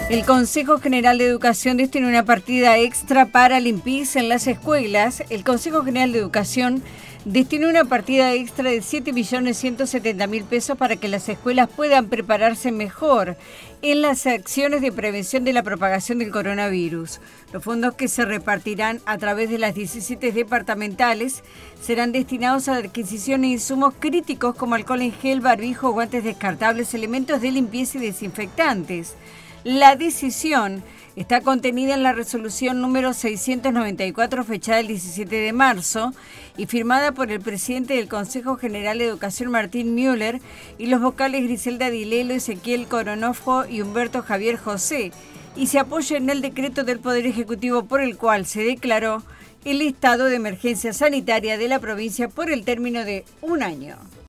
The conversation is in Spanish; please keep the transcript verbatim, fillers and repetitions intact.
El Consejo General de Educación destinó una partida extra para limpieza en las escuelas. El Consejo General de Educación destinó una partida extra de siete millones ciento setenta mil pesos para que las escuelas puedan prepararse mejor en las acciones de prevención de la propagación del coronavirus. Los fondos, que se repartirán a través de las diecisiete departamentales, serán destinados a la adquisición de insumos críticos como alcohol en gel, barbijo, guantes descartables, elementos de limpieza y desinfectantes. La decisión está contenida en la resolución número seiscientos noventa y cuatro, fechada el diecisiete de marzo, y firmada por el presidente del Consejo General de Educación, Martín Müller, y los vocales Griselda Dilelo, Ezequiel Coronofo y Humberto Javier José, y se apoya en el decreto del Poder Ejecutivo por el cual se declaró el estado de emergencia sanitaria de la provincia por el término de un año.